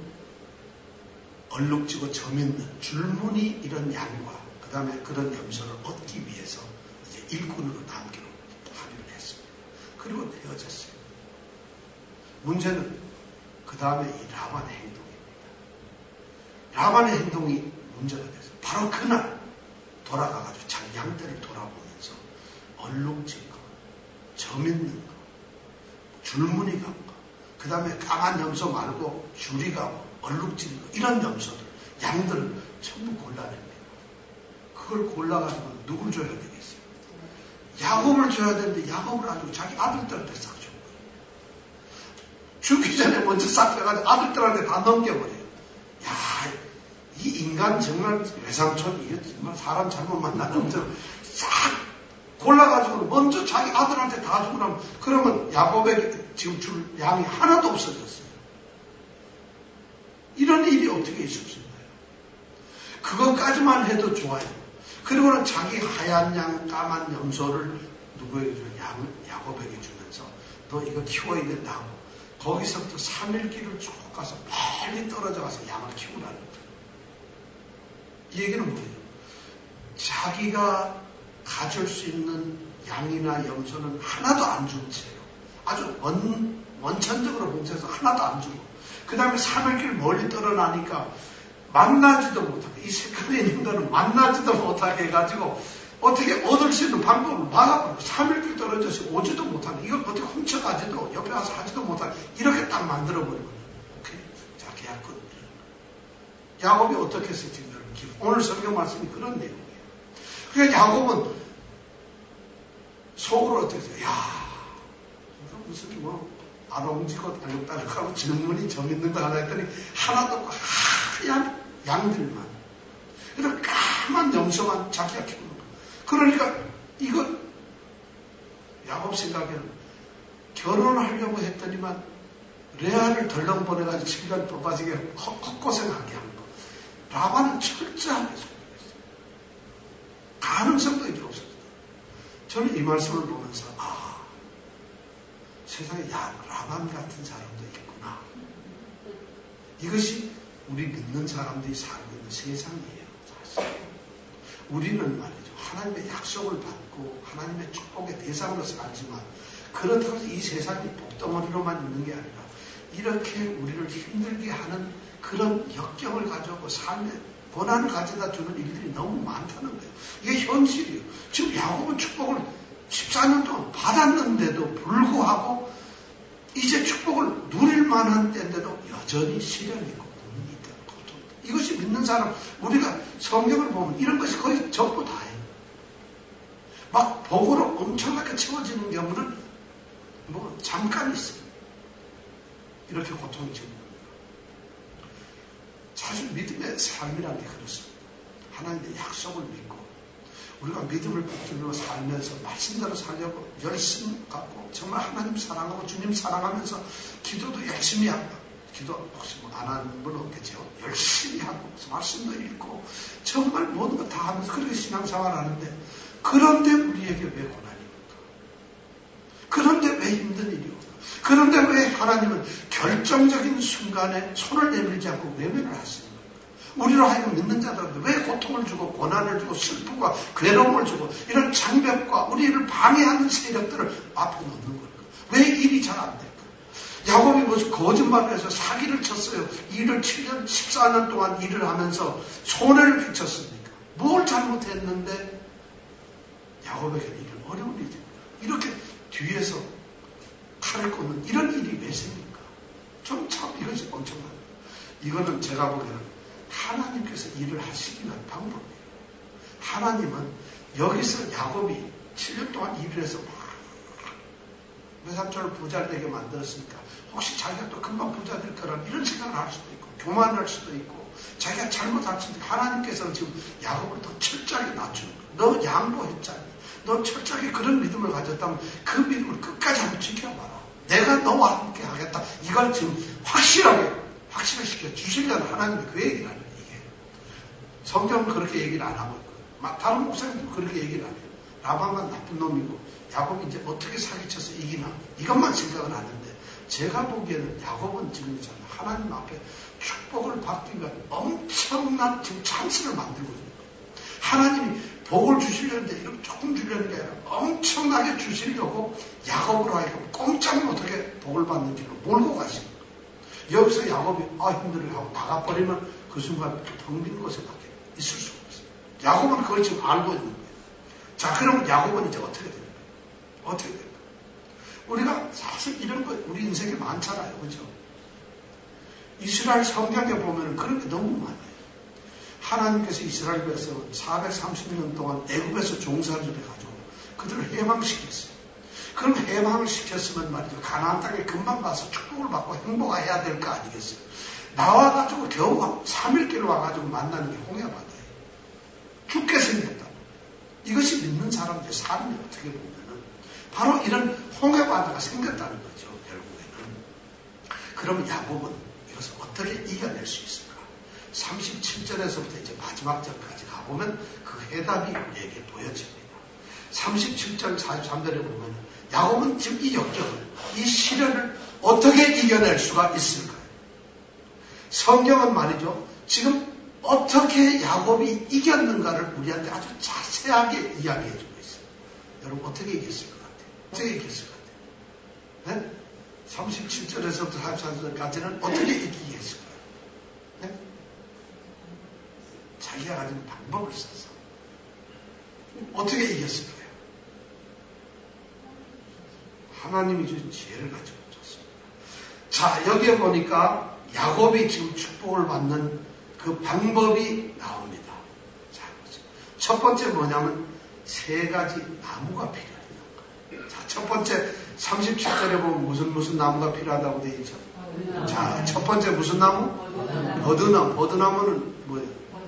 얼룩지고 점있는 줄무늬 이런 양과 그 다음에 그런 염소를 얻기 위해서 이제 일꾼으로 남기로 합의를 했습니다. 그리고 헤어졌어요. 문제는 그 다음에 이 라반의 행동입니다. 라반의 행동이 문제가 돼서 바로 그날 돌아가가지고 자기 양떼를 돌아보면서 얼룩진 거, 점있는 거, 줄무늬 간 거, 그 다음에 까만 염소 말고 줄이 가고 얼룩진 거 이런 염소들, 양들을 전부 골라냅니다. 그걸 골라가지고 누굴 줘야 되겠어요? 야곱을 줘야 되는데 야곱을 안 주고 자기 아들들한테 싹 준 거예요. 죽기 전에 먼저 싹 빼가지고 아들들한테 다 넘겨버려요. 야, 이 인간 정말 외삼촌 이게 정말 사람 잘못 만나는 싹 골라가지고 먼저 자기 아들한테 다 주고 나면 그러면 야곱에게 지금 줄 양이 하나도 없어졌어요. 이런 일이 어떻게 있을 수 있나요? 그것까지만 해도 좋아요. 그리고는 자기 하얀 양, 까만 염소를 누구에게 주냐? 양, 야곱에게 주면서 너 이거 키워야 된다고 거기서부터 삼 일 길을 쭉 가서 멀리 떨어져 가서 양을 키우라는 거예요. 이 얘기는 뭐예요? 자기가 가질 수 있는 양이나 염소는 하나도 안 준 채로 아주 원, 원천적으로 봉쇄해서 하나도 안 주고 그 다음에 삼 일 길 멀리 떨어나니까 만나지도 못하게 이 색깔의 인간은 만나지도 못하게 해가지고 어떻게 얻을 수 있는 방법을 막아버리고 삼 일 길 떨어져서 오지도 못하게 이걸 어떻게 훔쳐가지도 옆에 와서 하지도 못하게 이렇게 딱 만들어버리고 오케이 자 계약 끝. 야곱이 어떻게 했을지 여러분 오늘 성경 말씀이 그런 내용이에요. 그러니까 야곱은 속으로 어떻게 했어요? 야 무슨 뭐 아롱지고 딸룩딸룩하고 질문이 점 있는 거 하나 했더니 하나도 없고 하얀 양들만 그래서 까만 염소만 자기가 키우는 거예요. 그러니까 이거 야곱 생각에는 결혼을 하려고 했더니만 레아를 덜렁 보내가지고 칠년 뽑아지게 헛고생하게 한 거. 라반은 철저하게 소개했어요. 가능성도 이제 없었어요. 저는 이 말씀을 보면서 아 세상에 야 라반 같은 사람도 있구나. 이것이 우리 믿는 사람들이 살고 있는 세상이에요. 사실. 우리는 말이죠. 하나님의 약속을 받고 하나님의 축복의 대상으로 살지만 그렇다고 해서 이 세상이 복덩어리로만 있는 게 아니라 이렇게 우리를 힘들게 하는 그런 역경을 가져오고 삶의 고난을 가져다 주는 일들이 너무 많다는 거예요. 이게 현실이에요. 지금 야곱은 축복을 십사 년 동안 받았는데도 불구하고 이제 축복을 누릴 만한 때인데도 여전히 시련이고 고민이 있다는 고통. 이것이 믿는 사람, 우리가 성경을 보면 이런 것이 거의 전부 다예요. 막 복으로 엄청나게 채워지는 경우는 뭐 잠깐 있어요. 이렇게 고통이 지는 겁니다. 사실 믿음의 삶이라는 게 그렇습니다. 하나님의 약속을 믿고 우리가 믿음을 붙들고 살면서 말씀대로 살려고 열심히 갖고 정말 하나님 사랑하고 주님 사랑하면서 기도도 열심히 하고 기도 혹시 뭐 안 하는 분 없겠죠. 열심히 하고 말씀도 읽고 정말 모든 거 다 하면서 그렇게 신앙생활을 하는데 그런데 우리에게 왜 고난이 올까? 그런데 왜 힘든 일이 올까? 그런데 왜 하나님은 결정적인 순간에 손을 내밀지 않고 외면을 하시는 겁니까? 우리로 하여금 믿는 자들한테 왜 고통을 주고 고난을 주고 슬픔과 괴로움을 주고 이런 장벽과 우리를 방해하는 세력들을 앞에 놓는 겁니까? 왜 일이 잘 안 될까? 야곱이 무슨 거짓말을 해서 사기를 쳤어요. 일을 칠 년, 십사 년 동안 일을 하면서 손해를 끼쳤습니까? 뭘 잘못했는데 야곱에게 이런 어려운 일이 됩니다. 이렇게 뒤에서 칼을 꽂는 이런 일이 왜 생깁니까? 좀 참 이것이 엄청납니다. 이거는 제가 보기에는 하나님께서 일을 하시기 위한 방법이에요. 하나님은 여기서 야곱이 칠 년 동안 일을 해서 막 외삼촌을 부자 되게 만들었으니까 혹시 자기가 또 금방 부자 될 거라는 이런 생각을 할 수도 있고 교만할 수도 있고 자기가 잘못할 수도 있고 하나님께서는 지금 야곱을 더 철저하게 낮추는 거예요. 너 양보했잖니. 너 철저하게 그런 믿음을 가졌다면 그 믿음을 끝까지 한번 지켜봐라. 내가 너와 함께 하겠다. 이걸 지금 확실하게 확실시켜 주시려는 하나님이 그 얘기를 하는 거예요. 이게 성경은 그렇게 얘기를 안 하고 있고 다른 목사님도 그렇게 얘기를 안 해요. 라반만 나쁜 놈이고 야곱이 이제 어떻게 사기쳐서 이기나 이것만 생각을 하는데 제가 보기에는 야곱은 지금 하나님 앞에 축복을 받기 위한 엄청난 지금 찬스를 만들고 있는 거예요. 하나님이 복을 주시려는데 이렇게 조금 주려는 게 아니라 엄청나게 주시려고 야곱으로 하여금 꼼짝 못하게 복을 받는 길로 몰고 가시는 거예요. 여기서 야곱이 아 힘들어 하고 나가버리면 그 순간 텅 빈 곳에밖에 있을 수가 없어요. 야곱은 그걸 지금 알고 있는 거예요. 자, 그러면 야곱은 이제 어떻게 됩니까? 어떻게 될까? 우리가 사실 이런 거 우리 인생에 많잖아요. 그죠? 이스라엘 성경에 보면 그런 게 너무 많아요. 하나님께서 이스라엘 백성을 사백삼십 년 동안 애굽에서 종살이를 해가지고 그들을 해방시켰어요. 그럼 해방을 시켰으면 말이죠. 가나안 땅에 금방 가서 축복을 받고 행복해야 될 거 아니겠어요? 나와가지고 겨우 삼 일 길 와가지고 만나는 게 홍해바다예요. 죽게 생겼다. 이것이 믿는 사람들의 삶이 어떻게 보면은 바로 이런 홍해바다가 생겼다는 거죠. 결국에는. 그러면 야곱은 이것을 어떻게 이겨낼 수 있을까? 삼십칠 절에서부터 이제 마지막 절까지 가보면 그 해답이 우리에게 보여집니다. 삼십칠 절 사십삼 절에 보면 야곱은 지금 이 역경을, 이 시련을 어떻게 이겨낼 수가 있을까요? 성경은 말이죠. 지금 어떻게 야곱이 이겼는가를 우리한테 아주 자세하게 이야기해주고 있어요. 여러분 어떻게 이겼을 것 같아요? 어떻게 이겼을 것 같아요? 네? 삼십칠 절에서부터 사십삼 절까지는 어떻게 이기겠을까요? 네? 자기가 가진 방법을 써서 어떻게 이겼을 거예요? 하나님이 주신 지혜를 가지고 줬습니다. 자, 여기에 보니까 야곱이 지금 축복을 받는 그 방법이 나옵니다. 자, 첫 번째 뭐냐면 세 가지 나무가 필요해요. 자, 첫 번째 삼십칠 절에 보면 무슨 무슨 나무가 필요하다고 되어 있죠. 자, 첫 번째 무슨 나무? 버드나무. 버드나무는 뭐예요?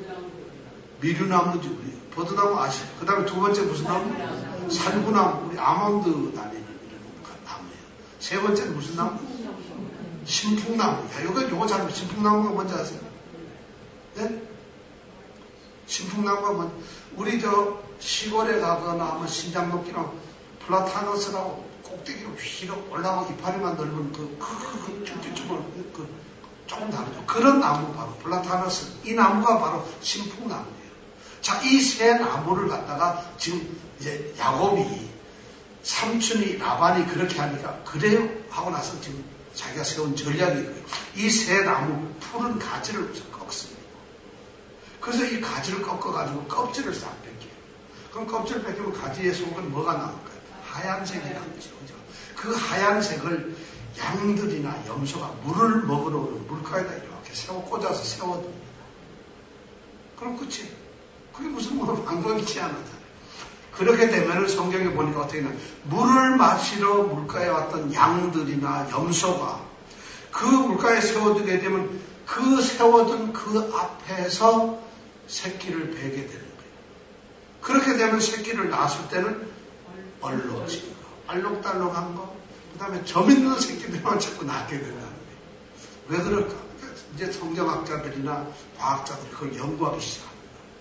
미류나무지 우리. 버드나무 아시죠? 그 다음에 두 번째 무슨 나무? 살구나무. 우리 아몬드 다니는 이런 나무예요. 세 번째는 무슨 나무? 신풍나무. 야, 요거, 요거 잘, 신풍나무가 뭔지 아세요? 네? 신풍나무가 뭔지. 우리 저 시골에 가거나 하면 신장 높기나 플라타너스라고 꼭대기로 휘로 올라가고 이파리만 넓은 그, 그, 그, 쭉쭉쭉을, 그, 조금 다르죠. 그런 나무 바로 플라타너스. 이 나무가 바로 신풍나무예요. 자, 이 세 나무를 갖다가 지금 이제 야곱이 삼촌이 라반이 그렇게 하니까 그래요? 하고 나서 지금 자기가 세운 전략이고요. 이 세 나무 푸른 가지를 우선 꺾습니다. 그래서 이 가지를 꺾어가지고 껍질을 싹 뺏겨요. 그럼 껍질을 뺏기면 가지의 속은 뭐가 나올까요? 하얀색이 나오죠. 그죠? 그 하얀색을 양들이나 염소가 물을 먹으러 오는 물가에다 이렇게 세워 꽂아서 세워둡니다. 그럼 끝이에요. 그게 무슨 뭐 방법이지 않았잖아요. 그렇게 되면은 성경에 보니까 어떻게 되냐. 물을 마시러 물가에 왔던 양들이나 염소가 그 물가에 세워두게 되면 그 세워둔 그 앞에서 새끼를 베게 되는 거예요. 그렇게 되면 새끼를 낳았을 때는 얼룩진 거, 알록달록한 거, 그 다음에 점 있는 새끼들만 자꾸 낳게 된다는 거예요. 왜 그럴까? 이제 성경학자들이나 과학자들이 그걸 연구하기 시작합니다.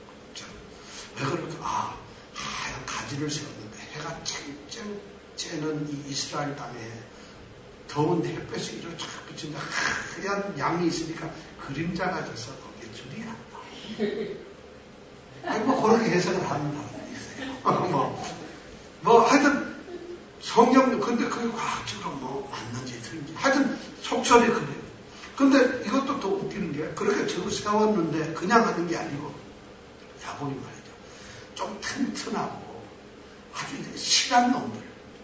왜 그럴까? 아, 하얀 가지를 세웠는데 해가 쨍쨍 쬐는 이 이스라엘 땅에 더운 햇볕이 이렇게 쫙 비치는데 하얀 양이 있으니까 그림자가 져서 거기에 줄이 난다. 아니, 뭐 그렇게 해석을 하는 사람이 있어요. 뭐, 뭐 하여튼 성경, 근데 그게 과학적으로 뭐 맞는지 틀린지 하여튼 속설이 그래요. 근데 이것도 더 웃기는 게 그렇게 저를 세웠는데 그냥 하는 게 아니고 야곱이 말이죠. 좀 튼튼하고 아주 실한 놈들.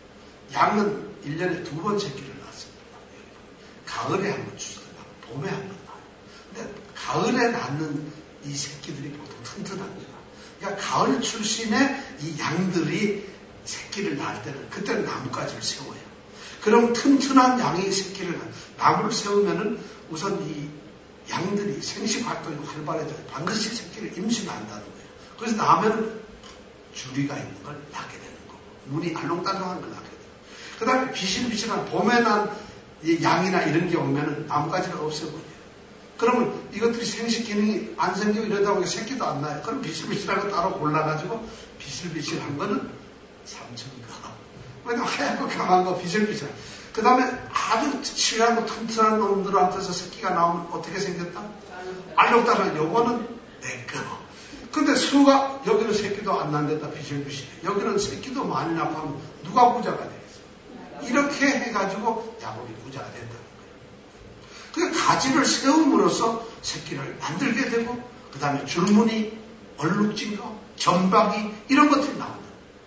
양은 일 년에 두 번 새끼를 낳습니다. 가을에 한 번 주거나 봄에 한 번 낳아요. 근데 가을에 낳는 이 새끼들이 보통 튼튼합니다. 그러니까 가을 출신의 이 양들이 새끼를 낳을 때는 그때는 나뭇가지를 세워요. 그럼 튼튼한 양이 새끼를 낳, 나무를 세우면은 우선 이 양들이 생식 활동이 활발해져요. 반드시 새끼를 임신한다는 거예요. 그래서 낳으면 주리가 있는 걸 낳게 되는 거고, 물이 알록달록한 걸 낳게 돼요. 그 다음에 비실비실한 봄에 난 양이나 이런 게 오면은 나뭇가지가 없어버려요. 그러면 이것들이 생식 기능이 안 생기고 이러다 보니까 새끼도 안 나요. 그럼 비실비실한 거 따로 골라가지고 비실비실한 거는 삼천가. 왜냐면 하얗고 강한 거 비실비실한. 그 다음에 아주 실하고 튼튼한 놈들한테서 새끼가 나오면 어떻게 생겼다? 알록달록. 요거는 내 거. 근데 수가 여기는 새끼도 안 난댔다 비실비실해. 여기는 새끼도 많이 낳고 하면 누가 부자가 되겠어? 이렇게 해가지고 야곱이 부자가 된다는 거예요. 그 가지를 세움으로써 새끼를 만들게 되고, 그 다음에 줄무늬, 얼룩진 거, 점박이 이런 것들이 나온다.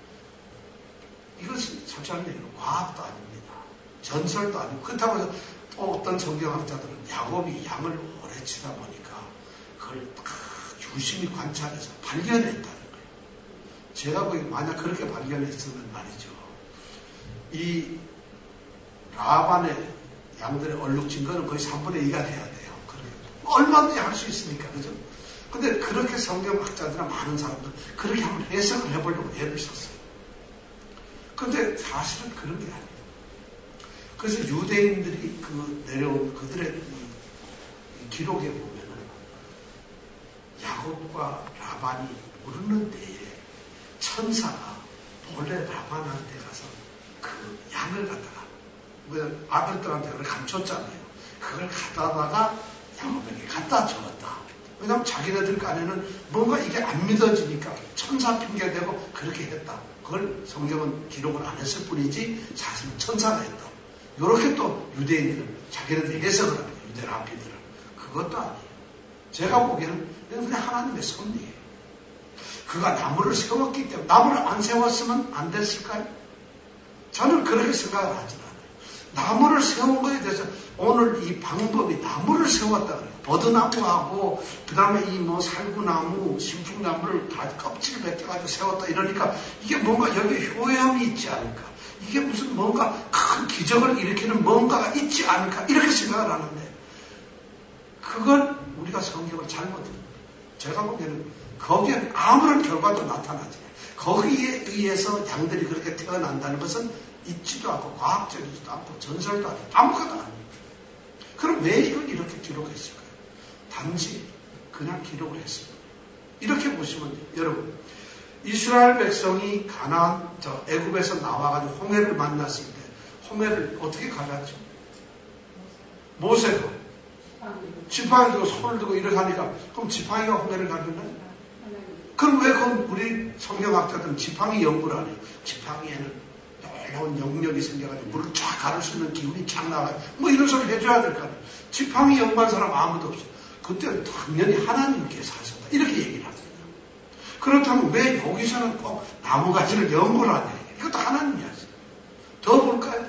이것은 솔직한 얘기로 과학도 아닙니다. 전설도 아니고. 그렇다고 해서 또 어떤 성경학자들은 야곱이 양을 오래 치다 보니까 그걸 유심히 관찰해서 발견했다는 거예요. 제가 거기 만약 그렇게 발견했으면 말이죠. 이 라반의 양들의 얼룩진 거는 거의 삼분의 이가 돼야 돼요. 얼마든지 할 수 있으니까, 그죠? 근데 그렇게 성경학자들이나 많은 사람들 그렇게 한번 해석을 해보려고 애를 썼어요. 근데 사실은 그런 게 아니에요. 그래서 유대인들이 그 내려온 그들의 이 기록에 보면은 야곱과 라반이 모르는 때에 천사가 본래 라반한테 가서 그 양을 갖다가 아들들한테 그걸 감췄잖아요. 그걸 갖다다가 야곱에게 갖다 줬다. 왜냐하면 자기네들 간에는 뭔가 이게 안 믿어지니까 천사 핑계대고 그렇게 했다. 그걸 성경은 기록을 안 했을 뿐이지 사실은 천사가 했다. 이렇게 또 유대인들은 자기네들 해석을 합니다. 유대 랍비들은. 그것도 아니에요. 제가 보기에는 그냥 하나님의 섭리예요. 그가 나무를 세웠기 때문에 나무를 안 세웠으면 안 됐을까요? 저는 그렇게 생각을 하지 않아요. 나무를 세운 거에 대해서 오늘 이 방법이 나무를 세웠다 그래요. 버드나무하고 그 다음에 이 뭐 살구나무, 신풍나무를 다 껍질 벗겨가지고 세웠다 이러니까 이게 뭔가 여기 효염이 있지 않을까? 이게 무슨 뭔가 큰 기적을 일으키는 뭔가가 있지 않을까? 이렇게 생각을 하는데 그건 우리가 성경을 잘못합니다. 제가 보기에는 거기에 아무런 결과도 나타나지 않아요. 거기에 의해서 양들이 그렇게 태어난다는 것은 있지도 않고 과학적이지도 않고 전설도 아니고 아무것도 아닙니다. 그럼 왜 이걸 이렇게 기록했을까요? 단지 그냥 기록을 했습니다. 이렇게 보시면 돼요. 여러분, 이스라엘 백성이 가나안 저 애굽에서 나와가지고 홍해를 만났을 때 홍해를 어떻게 갈랐죠? 모세가 지팡이 들고 손을 들고 이렇게 하니까 그럼 지팡이가 홍해를 갈렸나요? 그럼 왜 그건 우리 성경학자들은 지팡이 연구를 안 해요? 지팡이에는 놀라운 영역이 생겨가지고 물을 쫙 가를 수 있는 기운이 쫙 나와요. 뭐 이런 소리 해줘야 될 거 아니에요. 지팡이 연구한 사람 아무도 없어요. 그때 당연히 하나님께서 하셨다. 이렇게 얘기를 합니다. 그렇다면 왜 여기서는 꼭 나무가지를 연구를 하냐. 이것도 하나님이 하세요. 더 볼까요?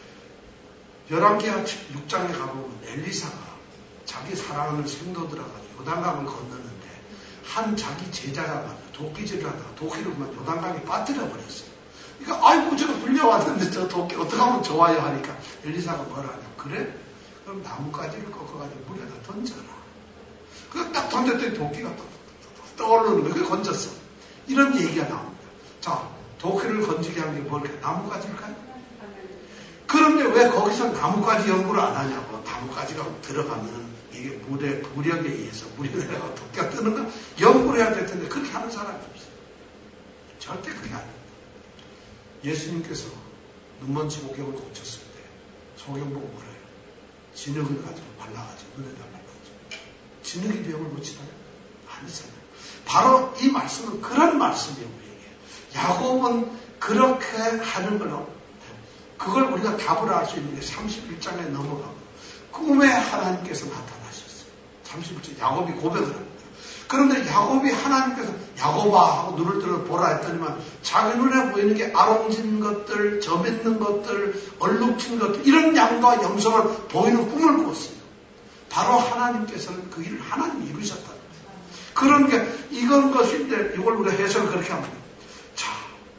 열왕기하 육 장에 가보면 엘리사가 자기 사랑하는 생도들하고 요단강을 건너는데 한 자기 제자가 말이야. 도끼질을 하다가 도끼를 그만 요단강에 빠뜨려 버렸어요. 그러니까 아이고 저거 불려왔는데 저 도끼 어떻게 하면 좋아요 하니까 엘리사가 뭐라 하냐. 그래? 그럼 나뭇가지를 꺾어가지고 물에다 던져라. 그거 딱 던졌더니 도끼가 떠오르는 거예요. 그게 건졌어. 이런 얘기가 나옵니다. 자, 도끼를 건지게 한 게 뭘까요? 나뭇가지일까요? 그런데 왜 거기서 나뭇가지 연구를 안 하냐고. 나뭇가지가 들어가면 이게 물의 부력에 의해서 물이 내려가 도끼가 뜨는 거 연구를 해야 될 텐데 그렇게 하는 사람이 없어요. 절대 그게 아닙니다. 예수님께서 눈먼지 목욕을 고쳤을 때 소경 보고 뭐래요? 진흙을 가지고 발라가지고 눈에다 발라가지고 진흙이 병을 고치나요? 아니잖아요. 바로 이 말씀은 그런 말씀이에요. 우리에게. 야곱은 그렇게 하는 걸로 그걸 우리가 답을 알 수 있는 게 삼십일 장에 넘어가고 꿈에 하나님께서 나타나셨어요. 삼십일 장 야곱이 고백을 합니다. 그런데 야곱이 하나님께서 야곱아 하고 눈을 들어 보라 했더니만 자기 눈에 보이는 게 아롱진 것들, 점 있는 것들, 얼룩진 것들 이런 양과 염소를 보이는 꿈을 꿨어요. 바로 하나님께서는 그 일을 하나님이 이루셨다는 거예요. 그런 게 이건 것인데 이걸 우리가 해석을 그렇게 합니다. 자,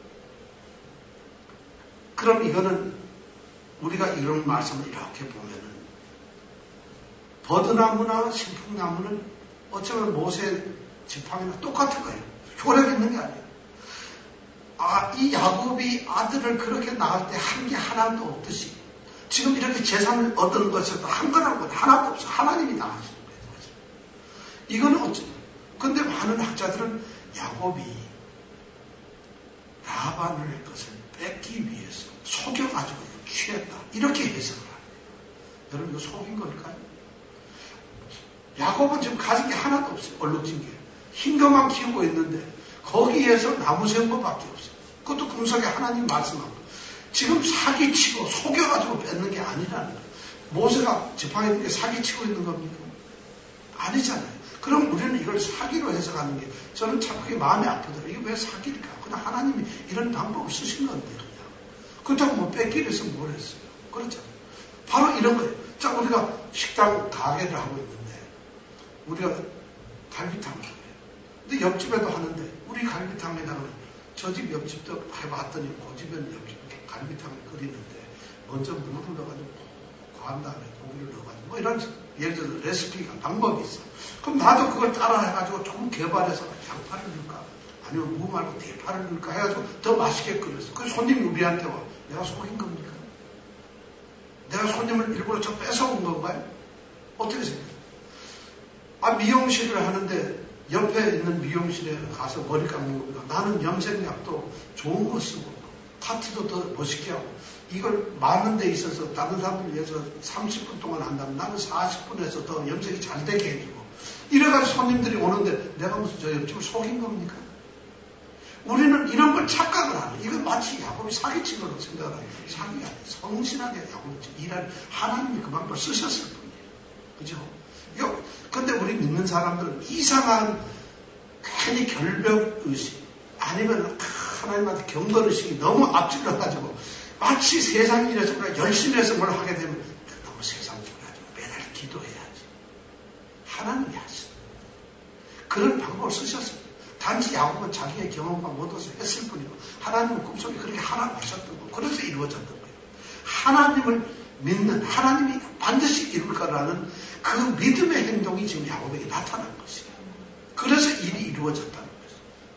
그럼 이거는 우리가 이런 말씀을 이렇게 보면은 버드나무나 신풍나무는 어쩌면 모세 지팡이나 똑같은 거예요. 효력 있는 게 아니에요. 아, 이 야곱이 아들을 그렇게 낳을 때 한 게 하나도 없듯이 지금 이렇게 재산을 얻은 것에도 한 거라고 하나도 없어. 하나님이 낳으시는 거예요. 이거는 어쩌 근데 많은 학자들은 야곱이 라반을 것을 뺏기 위해서 속여가지고 취했다. 이렇게 해석을 합니다. 여러분 이거 속인 걸까요? 야곱은 지금 가진 게 하나도 없어요. 얼룩진 게. 흰 것만 키우고 있는데 거기에서 나무 세운 것밖에 없어요. 그것도 금속에 하나님 말씀하고 지금 사기치고 속여가지고 뺏는 게 아니라는 거예요. 모세가 지팡이 들게 사기치고 있는 겁니까? 아니잖아요. 그럼 우리는 이걸 사기로 해석하는 게 저는 참 그게 마음이 아프더라고요. 이게 왜 사기일까? 그냥 하나님이 이런 방법을 쓰신 건데 그냥. 그렇다고 뭐 뺏기 위해서 뭘 했어요? 그렇잖아요. 바로 이런 거예요. 자, 우리가 식당 가게를 하고 있는데 우리가 갈비탕을 해요. 근데 옆집에도 하는데 우리 갈비탕에다가 저 집 옆집도 해봤더니 그 집에는 옆집 갈비탕을 끓이는데 먼저 물을 넣어가지고 구한 다음에 고기를 넣어가지고 뭐 이런 예를 들어서 레시피가 방법이 있어. 그럼 나도 그걸 따라 해가지고 조금 개발해서 양파를 넣을까 아니면 무 말고 대파를 넣을까 해가지고 더 맛있게 끓였어. 그 손님이 우리한테 와. 내가 속인 겁니까? 내가 손님을 일부러 저 뺏어온 건가요? 어떻게 생각해요? 아, 미용실을 하는데 옆에 있는 미용실에 가서 머리 감는 겁니다. 나는 염색약도 좋은 거 쓰고 카트도 더 멋있게 하고 이걸 많은 데 있어서 다른 사람들 위해서 삼십 분 동안 한다면 나는 사십 분에서 더 염색이 잘 되게 해주고 이래가지고 손님들이 오는데 내가 무슨 저 옆집을 속인 겁니까? 우리는 이런 걸 착각을 하는 이건 마치 야곱이 사기친 걸로 생각을 하는 거예요. 사기가 아니에요. 성실하게 야곱이 일할 하나님이 그 방법을 쓰셨을 뿐이에요. 그죠? 근데 우리 믿는 사람들은 이상한 괜히 결벽의식 아니면 하나님한테 경건의식이 너무 앞질러가지고 마치 세상 일에서 우리가 열심히 해서 뭘 하게 되면 너무 세상적으로 하지 매달 기도해야지. 하나님이 하시는 그런 방법을 쓰셨습니다. 단지 야곱은 자기의 경험과 못해서 했을 뿐이고 하나님은 꿈속에 그렇게 하나 하셨던 거고 그래서 이루어졌던 거예요. 하나님을 믿는 하나님이 반드시 이룰 거라는 그 믿음의 행동이 지금 야곱에게 나타난 것이에요. 그래서 일이 이루어졌다는 거죠.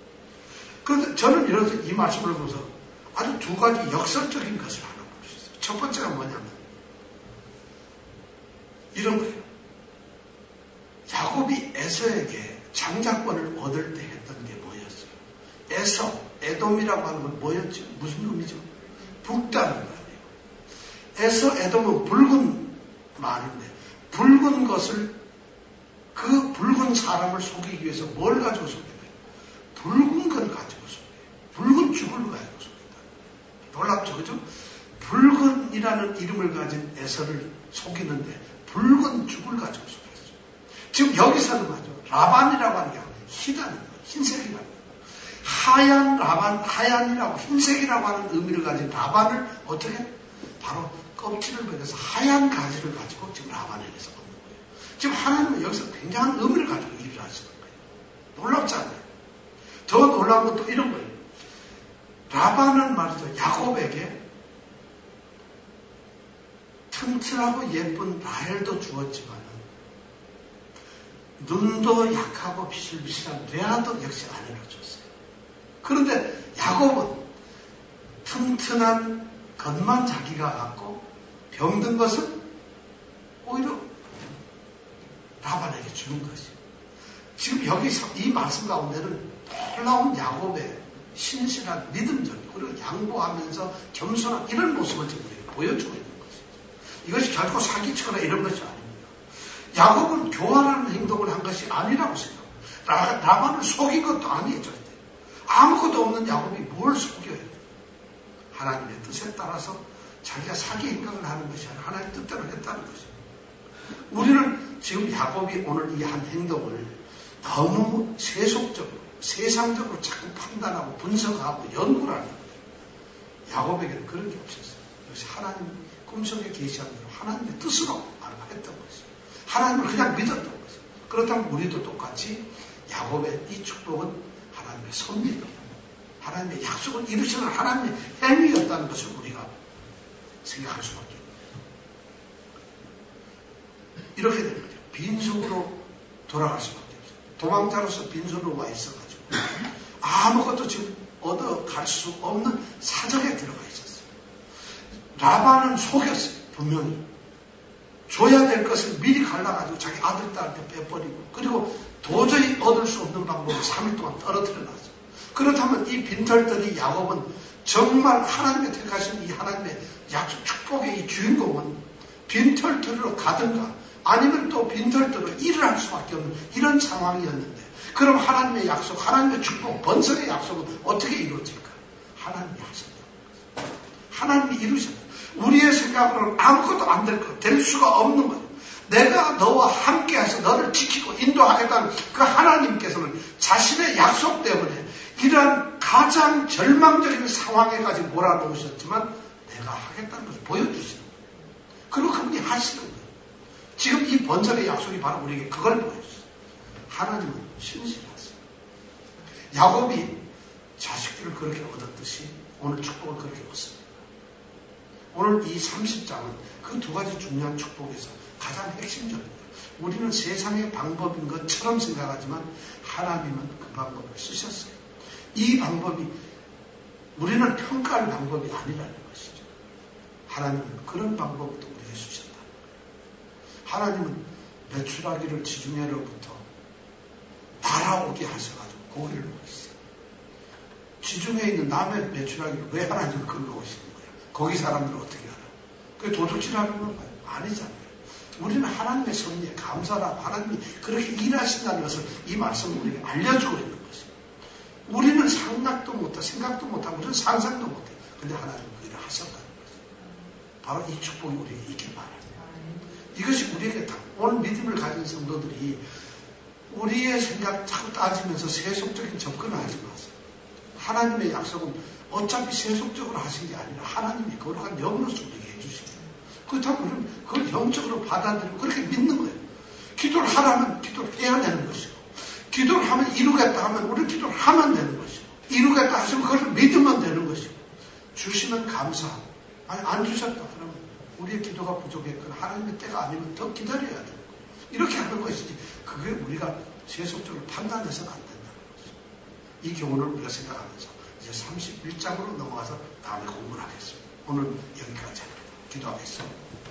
그런데 저는 이래서 이 말씀을 보면서 아주 두 가지 역설적인 것을 하나 볼 수 있어요. 첫 번째가 뭐냐면 이런 거예요. 야곱이 에서에게 장자권을 얻을 때 했던 게 뭐였어요? 에서, 에돔이라고 하는 건 뭐였죠? 무슨 의미죠? 붉다는 거예요. 에서, 에돔은 붉은 말인데 붉은 것을 그 붉은 사람을 속이기 위해서 뭘 가지고 속여요? 붉은 걸 가지고 속여요. 붉은 죽을 가지고 속인다. 놀랍죠, 그죠? 붉은이라는 이름을 가진 에서를 속이는데 붉은 죽을 가지고 속였어요. 지금 여기서는 말이죠. 라반이라고 하는 게 희다는 거예요. 흰색이라는 거예요. 하얀 라반, 하얀이라고 흰색이라고 하는 의미를 가진 라반을 어떻게? 바로 껍질을 벗겨서 하얀 가지를 가지고 지금 라반에게서 얻는 거예요. 지금 하나님은 여기서 굉장한 의미를 가지고 일을 하시는 거예요. 놀랍지 않아요? 더 놀라운 것도 이런 거예요. 라반은 말이죠. 야곱에게 튼튼하고 예쁜 라헬도 주었지만 눈도 약하고 비실비실한 레아도 역시 아내를 줬어요. 그런데 야곱은 튼튼한 것만 자기가 갖고 병든 것은 오히려 라반에게 주는 것이에요. 지금 여기서 이 말씀 가운데는 놀라운 야곱의 신실한 믿음적 그리고 양보하면서 겸손한 이런 모습을 지금 우리가 보여주고 있는 것이죠. 이것이 결코 사기치거나 이런 것이 아닙니다. 야곱은 교활하는 행동을 한 것이 아니라고 생각합니다. 라반을 속인 것도 아니에요. 절대. 아무것도 없는 야곱이 뭘 속여요. 하나님의 뜻에 따라서 자기가 사기 행동을 하는 것이 아니라 하나님의 뜻대로 했다는 것이죠. 우리는 지금 야곱이 오늘 이 한 행동을 너무 세속적으로 세상적으로 자꾸 판단하고 분석하고 연구를 하는 거예요. 야곱에게는 그런 게 없었어요. 그래서 하나님 꿈속에 계시한 대로 하나님의 뜻으로 했던 것이죠. 하나님을 그냥 믿었던 것이죠. 그렇다면 우리도 똑같이 야곱의 이 축복은 하나님의 섭리입니다. 하나님의 약속을 이루시는 하나님의 행위였다는 것을 우리가 생각할 수밖에 없습니다. 이렇게 되는 거죠. 빈손으로 돌아갈 수밖에 없어요. 도망자로서 빈손으로 와 있어가지고 아무것도 지금 얻어갈 수 없는 사정에 들어가 있었어요. 라반은 속였어요. 분명히. 줘야 될 것을 미리 갈라가지고 자기 아들, 딸한테 빼버리고 그리고 도저히 얻을 수 없는 방법으로 삼 일 동안 떨어뜨려 놨어요. 그렇다면 이 빈털터리 야곱은 정말 하나님의 택하신 이 하나님의 약속 축복의 이 주인공은 빈털터리로 가든가 아니면 또 빈털터리로 일을 할 수밖에 없는 이런 상황이었는데 그럼 하나님의 약속, 하나님의 축복, 번성의 약속은 어떻게 이루어질까? 하나님이 하셨다. 하나님이 이루셨다. 우리의 생각으로는 아무것도 안 될 것, 될 수가 없는 거예요. 내가 너와 함께해서 너를 지키고 인도하겠다는 그 하나님께서는 자신의 약속 때문에 이러한 가장 절망적인 상황에까지 몰아넣으셨지만 내가 하겠다는 것을 보여주시는 거예요. 그리고 그분이 하시는 거예요. 지금 이 번성의 약속이 바로 우리에게 그걸 보여주세요. 하나님은 신실하세요. 야곱이 자식들을 그렇게 얻었듯이 오늘 축복을 그렇게 얻습니다. 오늘 이 삼십 장은 그 두 가지 중요한 축복에서 가장 핵심적입니다. 우리는 세상의 방법인 것처럼 생각하지만 하나님은 그 방법을 쓰셨어요. 이 방법이 우리는 평가할 방법이 아니라는 것이죠. 하나님은 그런 방법도 우리에게 주셨다. 하나님은 메추라기를 지중해로부터 날아오게 하셔가지고 고기를 먹이세요. 지중해에 있는 남의 메추라기를 왜 하나님은 끌고 오시는 거예요? 거기 사람들은 어떻게 알아? 그게 도둑질하는 건가요? 아니잖아요. 우리는 하나님의 섭리에 감사하고 하나님이 그렇게 일하신다는 것을 이 말씀은 우리에게 알려주고 있는 것이에요. 우리는 상상도 못하고 생각도 못하고 우리는 상상도 못해요. 근데 하나님은 그 일을 하셨다는 것이에요. 바로 이 축복이 우리에게 있길 바랍니다. 이것이 우리에게 다 오늘 믿음을 가진 성도들이 우리의 생각 자꾸 따지면서 세속적인 접근을 하지 마세요. 하나님의 약속은 어차피 세속적으로 하신 게 아니라 하나님이 거룩한 영으로서 우리에게 해주신 거예요. 그렇다면 우리는 그걸 영적으로 받아들이고 그렇게 믿는 거예요. 기도를 하라면 기도를 해야 되는 것이고 기도를 하면 이루겠다 하면 우리는 기도를 하면 되는 것이고 이루겠다 하시면 그걸 믿으면 되는 것이고 주시면 감사하고 아니 안 주셨다 그러면 우리의 기도가 부족했거나 하나님의 때가 아니면 더 기다려야 되는 거예요. 이렇게 하는 것이지 그게 우리가 세속적으로 판단해서는 안 된다는 거죠. 이 교훈을 우리가 생각하면서 이제 삼십일 장으로 넘어가서 다음에 공부를 하겠습니다. 오늘 여기까지 합니다. 기도하겠습니다.